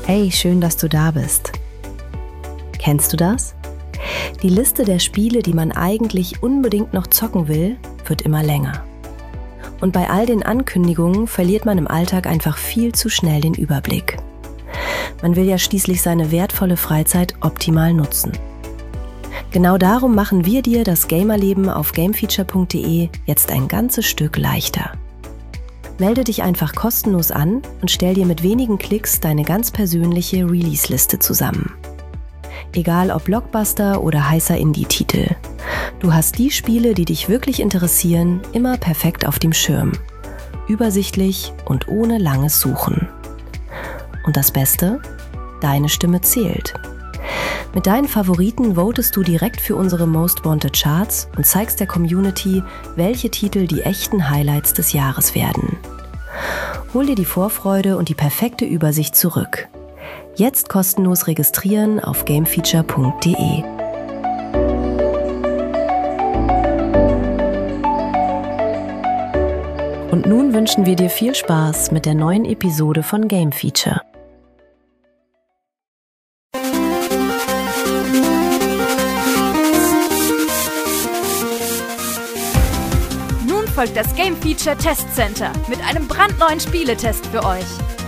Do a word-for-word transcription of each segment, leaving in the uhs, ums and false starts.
Hey, schön, dass du da bist. Kennst du das? Die Liste der Spiele, die man eigentlich unbedingt noch zocken will, wird immer länger. Und bei all den Ankündigungen verliert man im Alltag einfach viel zu schnell den Überblick. Man will ja schließlich seine wertvolle Freizeit optimal nutzen. Genau darum machen wir dir das Gamerleben auf gamefeature punkt de jetzt ein ganzes Stück leichter. Melde dich einfach kostenlos an und stell dir mit wenigen Klicks deine ganz persönliche Release-Liste zusammen. Egal ob Blockbuster oder heißer Indie-Titel. Du hast die Spiele, die dich wirklich interessieren, immer perfekt auf dem Schirm. Übersichtlich und ohne langes Suchen. Und das Beste? Deine Stimme zählt. Mit deinen Favoriten votest du direkt für unsere Most Wanted Charts und zeigst der Community, welche Titel die echten Highlights des Jahres werden. Hol dir die Vorfreude und die perfekte Übersicht zurück. Jetzt kostenlos registrieren auf gamefeature punkt de. Und nun wünschen wir dir viel Spaß mit der neuen Episode von Game Feature. Folgt das Game Feature Test Center mit einem brandneuen Spieletest für euch.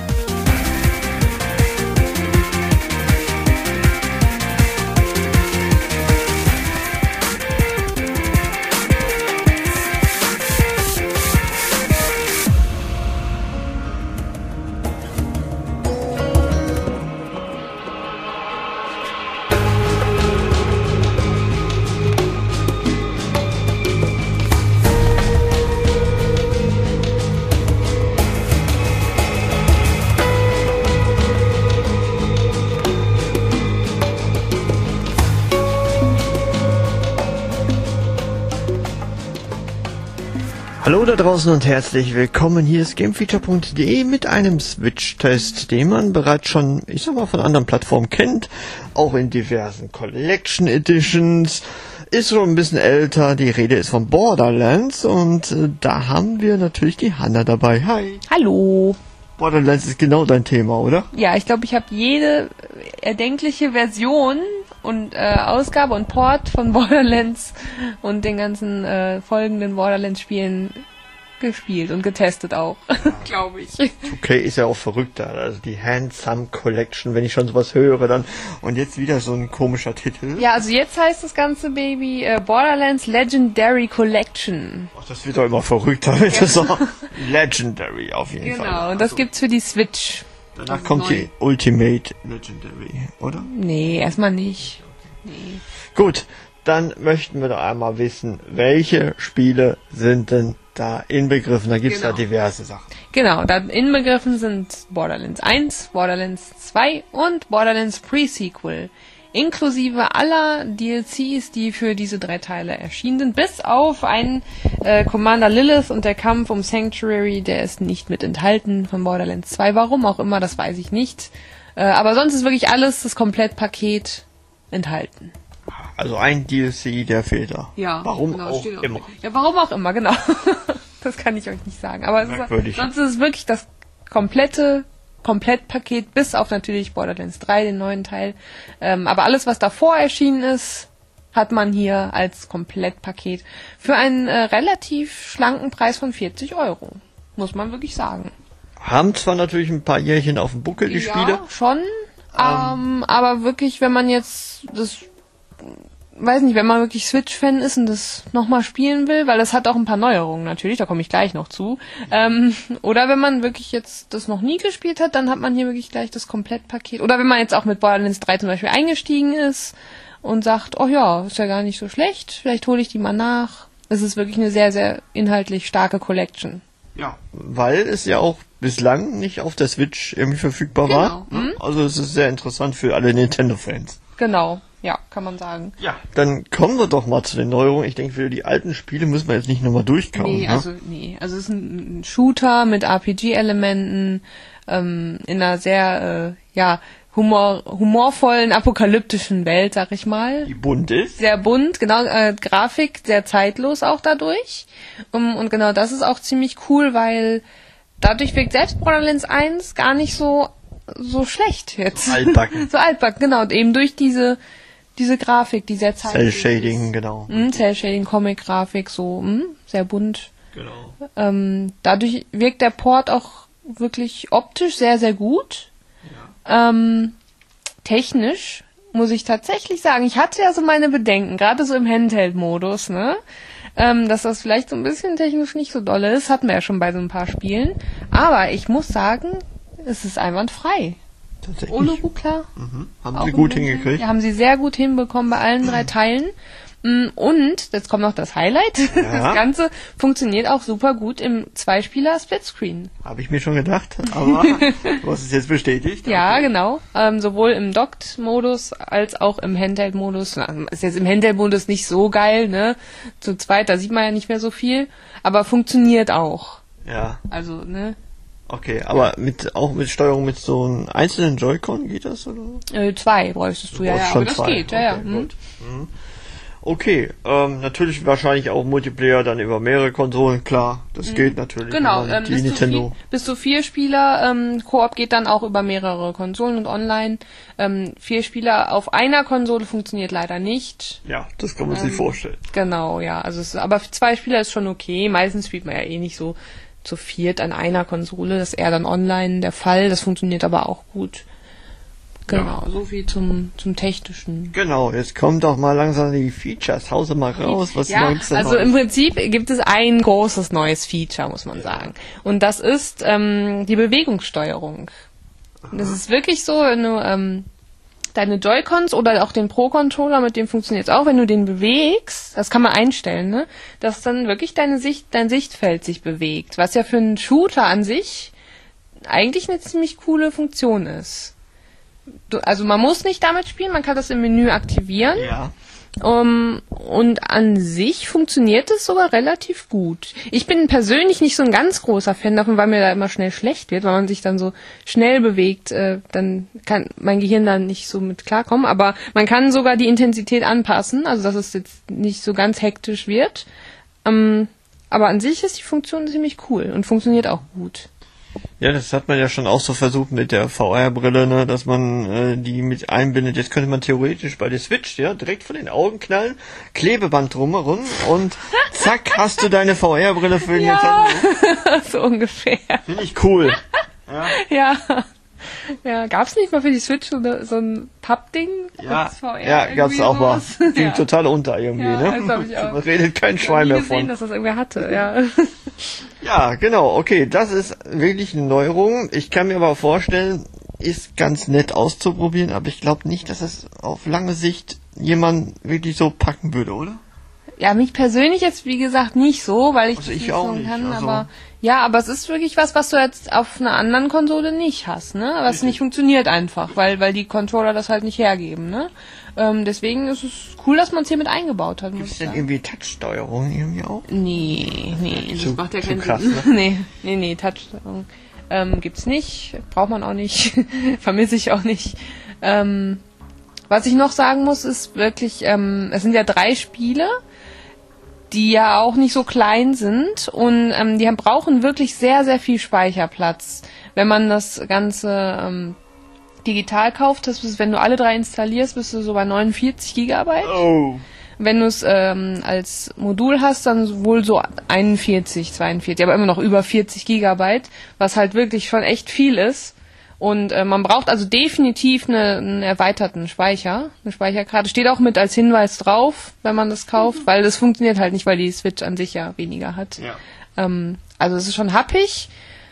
Hallo da draußen und herzlich willkommen. Hier ist gamefeature punkt de mit einem Switch-Test, den man bereits schon, ich sag mal, von anderen Plattformen kennt. Auch in diversen Collection Editions. Ist schon ein bisschen älter. Die Rede ist von Borderlands und äh, da haben wir natürlich die Hanna dabei. Hi. Hallo. Borderlands ist genau dein Thema, oder? Ja, ich glaube, ich habe jede erdenkliche Version und äh, Ausgabe und Port von Borderlands und den ganzen äh, folgenden Borderlands-Spielen gespielt und getestet auch, glaube ich. Okay, ist ja auch verrückter. Also die Handsome Collection, wenn ich schon sowas höre, dann und jetzt wieder so ein komischer Titel. Ja, also jetzt heißt das ganze Baby äh, Borderlands Legendary Collection. Ach, das wird doch immer verrückter, wenn das so Legendary auf jeden genau, Fall. Genau, und das also gibt's für die Switch. Danach kommt neu. Die Ultimate Legendary, oder? Nee, erstmal nicht. Nee. Gut, dann möchten wir doch einmal wissen, welche Spiele sind denn da inbegriffen? Da gibt's genau. da diverse Sachen. Genau, da inbegriffen sind Borderlands eins, Borderlands zwei und Borderlands Pre-Sequel. Inklusive aller D L Cs, die für diese drei Teile erschienen sind, bis auf einen äh, Commander Lilith und der Kampf um Sanctuary, der ist nicht mit enthalten von Borderlands zwei. Warum auch immer, das weiß ich nicht. Äh, aber sonst ist wirklich alles, das Komplettpaket, enthalten. Also ein D L C, der fehlt da. Ja, warum genau, auch immer. Auch ja, warum auch immer, genau. Das kann ich euch nicht sagen. Aber es ist, sonst ist es wirklich das komplette Komplettpaket, bis auf natürlich Borderlands drei, den neuen Teil. Ähm, aber alles, was davor erschienen ist, hat man hier als Komplettpaket für einen äh, relativ schlanken Preis von vierzig Euro. Muss man wirklich sagen. Haben zwar natürlich ein paar Jährchen auf dem Buckel, die ja, Spiele. schon. Ähm, aber wirklich, wenn man jetzt das, weiß nicht, wenn man wirklich Switch-Fan ist und das nochmal spielen will, weil das hat auch ein paar Neuerungen natürlich, da komme ich gleich noch zu. Ähm, oder wenn man wirklich jetzt das noch nie gespielt hat, dann hat man hier wirklich gleich das Komplettpaket. Oder wenn man jetzt auch mit Borderlands drei zum Beispiel eingestiegen ist und sagt, oh ja, ist ja gar nicht so schlecht, vielleicht hole ich die mal nach. Es ist wirklich eine sehr, sehr inhaltlich starke Collection. Ja, weil es ja auch bislang nicht auf der Switch irgendwie verfügbar genau. war. Mhm. Also es ist sehr interessant für alle Nintendo-Fans. Genau, ja, kann man sagen. Ja, dann kommen wir doch mal zu den Neuerungen. Ich denke, für die alten Spiele müssen wir jetzt nicht nochmal durchkauen. Nee, ne? also nee, also es ist ein Shooter mit R P G-Elementen ähm, in einer sehr, äh, ja, humor humorvollen, apokalyptischen Welt, sag ich mal. Die bunt ist. Sehr bunt, genau, äh, Grafik sehr zeitlos auch dadurch. Um, und genau das ist auch ziemlich cool, weil dadurch wirkt selbst Borderlands eins gar nicht so so schlecht jetzt. Altbacken. so altbacken, genau. Und eben durch diese diese Grafik, die sehr zeitlich Cell-Shading, ist. genau. Mm, Cell-Shading, Comic-Grafik, so mm, sehr bunt. Genau. Ähm, dadurch wirkt der Port auch wirklich optisch sehr, sehr gut. Ja. Ähm, technisch muss ich tatsächlich sagen, ich hatte ja so meine Bedenken, gerade so im Handheld-Modus, ne? Ähm, dass das vielleicht so ein bisschen technisch nicht so doll ist, hatten wir ja schon bei so ein paar Spielen. Aber ich muss sagen, es ist einwandfrei. Tatsächlich. Ohne Ruckler. Mhm. Haben sie gut hingekriegt. Ja, haben sie sehr gut hinbekommen bei allen drei Teilen. Und, jetzt kommt noch das Highlight, Ja. das Ganze funktioniert auch super gut im Zweispieler-Splitscreen. Habe ich mir schon gedacht, aber du hast es jetzt bestätigt. Ja, Okay. genau. Ähm, sowohl im Docked-Modus als auch im Handheld-Modus. Na, ist jetzt im Handheld-Modus nicht so geil, ne? Zu zweit, da sieht man ja nicht mehr so viel, aber funktioniert auch. Ja, Also, ne? okay, aber mit auch mit Steuerung mit so einem einzelnen Joy-Con geht das, oder? Äh, zwei bräuchtest du, ja, brauchst ja, schon aber das zwei. geht, ja, ja. Okay, Mhm. gut. Mhm. Okay, ähm, natürlich wahrscheinlich auch Multiplayer dann über mehrere Konsolen, klar, das geht natürlich. Genau, wenn man ähm, die bis, Nintendo. zu vier, bis zu vier Spieler, ähm, Koop geht dann auch über mehrere Konsolen und online. Ähm, vier Spieler auf einer Konsole funktioniert leider nicht. Ja, das kann man sich Ähm, vorstellen. Genau, ja, also es, aber für zwei Spieler ist schon okay. Meistens spielt man ja eh nicht so zu viert an einer Konsole, das ist eher dann online der Fall, das funktioniert aber auch gut. Genau, Ja. so viel zum, zum Technischen. Genau, jetzt kommt doch mal langsam die Features. Hause mal raus, was Ja, gibt's denn also Neues? im Prinzip gibt es ein großes neues Feature, muss man sagen. Und das ist ähm, die Bewegungssteuerung. Das ist wirklich so, wenn du ähm, deine Joy-Cons oder auch den Pro-Controller, mit dem funktioniert es auch, wenn du den bewegst, das kann man einstellen, ne, dass dann wirklich deine Sicht, dein Sichtfeld sich bewegt, was ja für einen Shooter an sich eigentlich eine ziemlich coole Funktion ist. Du, also man muss nicht damit spielen, man kann das im Menü aktivieren. Ja. Um, und an sich funktioniert es sogar relativ gut. Ich bin persönlich nicht so ein ganz großer Fan davon, weil mir da immer schnell schlecht wird, weil man sich dann so schnell bewegt, äh, dann kann mein Gehirn dann nicht so mit klarkommen. Aber man kann sogar die Intensität anpassen, also dass es jetzt nicht so ganz hektisch wird. Ähm, aber an sich ist die Funktion ziemlich cool und funktioniert auch gut. Ja, das hat man ja schon auch so versucht mit der V R-Brille, ne, dass man äh, die mit einbindet. Jetzt könnte man theoretisch bei der Switch, ja, direkt vor den Augen knallen, Klebeband drumherum und zack, hast du deine V R-Brille für den Ja, Nintendo. so ungefähr. Finde ich cool. Ja. Ja, gab's nicht mal für die Switch so, eine, so ein Pappding? Ja, als V R ja, gab's irgendwie auch mal. sowas? Ging Ja. total unter irgendwie, Ja, ne? das hab ich auch. Man redet kein Ich hab Schwein nie mehr gesehen, von. dass das irgendwer hatte, ja. Ja, genau, okay, das ist wirklich eine Neuerung. Ich kann mir aber vorstellen, ist ganz nett auszuprobieren, aber ich glaube nicht, dass es auf lange Sicht jemand wirklich so packen würde, oder? Ja, mich persönlich jetzt, wie gesagt, nicht so, weil ich Also das ich nicht auch so nicht, kann, also- aber ja, aber es ist wirklich was, was du jetzt auf einer anderen Konsole nicht hast, ne? Was nicht funktioniert einfach, weil weil die Controller das halt nicht hergeben, ne? Ähm, deswegen ist es cool, dass man es hier mit eingebaut hat. Muss Gibt es ich denn sagen. irgendwie Touchsteuerung irgendwie auch? Nee, nee, das Zu- macht ja zu keinen krass, Sinn. ne? nee, nee, nee, Touchsteuerung ähm, gibt's nicht, braucht man auch nicht, vermisse ich auch nicht. Ähm, was ich noch sagen muss, ist wirklich, ähm, es sind ja drei Spiele, die ja auch nicht so klein sind und ähm, die haben, brauchen wirklich sehr, sehr viel Speicherplatz. Wenn man das Ganze ähm, digital kauft, das ist, wenn du alle drei installierst, bist du so bei neunundvierzig Gigabyte. Oh. Wenn du es ähm, als Modul hast, dann wohl so einundvierzig, zweiundvierzig, aber immer noch über vierzig Gigabyte, was halt wirklich schon echt viel ist. Und äh, man braucht also definitiv eine, einen erweiterten Speicher. Eine Speicherkarte steht auch mit als Hinweis drauf, wenn man das kauft, weil das funktioniert halt nicht, weil die Switch an sich ja weniger hat. Ja. Ähm, also es ist schon happig.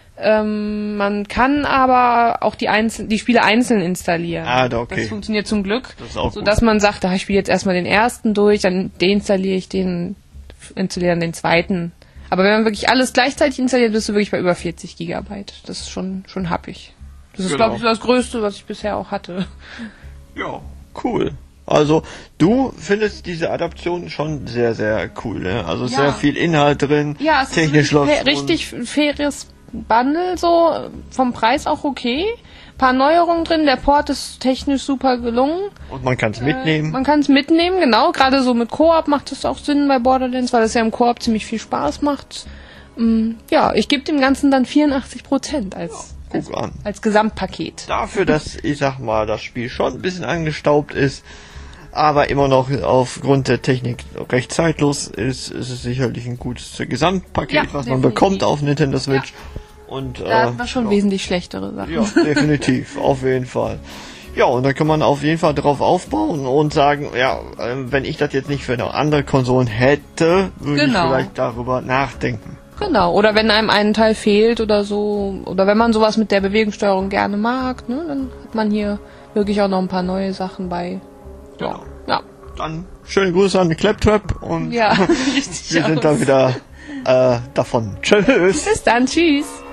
Ähm, man kann aber auch die, einzel- die Spiele einzeln installieren. Ah, da, okay. Das funktioniert zum Glück. Das ist auch so gut. dass man sagt, ah, ich spiele jetzt erstmal den ersten durch, dann deinstalliere ich den, installiere dann den zweiten. Aber wenn man wirklich alles gleichzeitig installiert, bist du wirklich bei über vierzig Gigabyte. Das ist schon, schon happig. Das ist, Genau. glaube ich, das Größte, was ich bisher auch hatte. Ja, cool. Also, du findest diese Adaption schon sehr, sehr cool, ne? Also Ja. sehr viel Inhalt drin, Ja, es technisch ist läuft wirklich fa- richtig faires Bundle, so vom Preis auch okay. Paar Neuerungen drin, der Port ist technisch super gelungen. und man kann es mitnehmen. Man kann es mitnehmen, genau. Gerade so mit Koop macht es auch Sinn bei Borderlands, weil es ja im Koop ziemlich viel Spaß macht. Mm, Ja, ich gebe dem Ganzen dann vierundachtzig Prozent als Guck an. Als Gesamtpaket. Dafür, dass, ich sag mal, das Spiel schon ein bisschen angestaubt ist, aber immer noch aufgrund der Technik recht zeitlos ist, ist es sicherlich ein gutes Gesamtpaket, Ja, was man definitiv. bekommt auf Nintendo Switch. Und, Da äh, hat man schon ja. wesentlich schlechtere Sachen. Ja, definitiv, auf jeden Fall. Ja, und da kann man auf jeden Fall drauf aufbauen und sagen, ja, äh, wenn ich das jetzt nicht für eine andere Konsolen hätte, würde Genau. ich vielleicht darüber nachdenken. Genau, oder wenn einem ein Teil fehlt oder so, oder wenn man sowas mit der Bewegungssteuerung gerne mag, ne, dann hat man hier wirklich auch noch ein paar neue Sachen bei. Ja, ja. Dann schöne Grüße an die Claptrap und Ja, richtig. wir sind aus. dann wieder äh, davon. Tschüss! Bis dann, tschüss.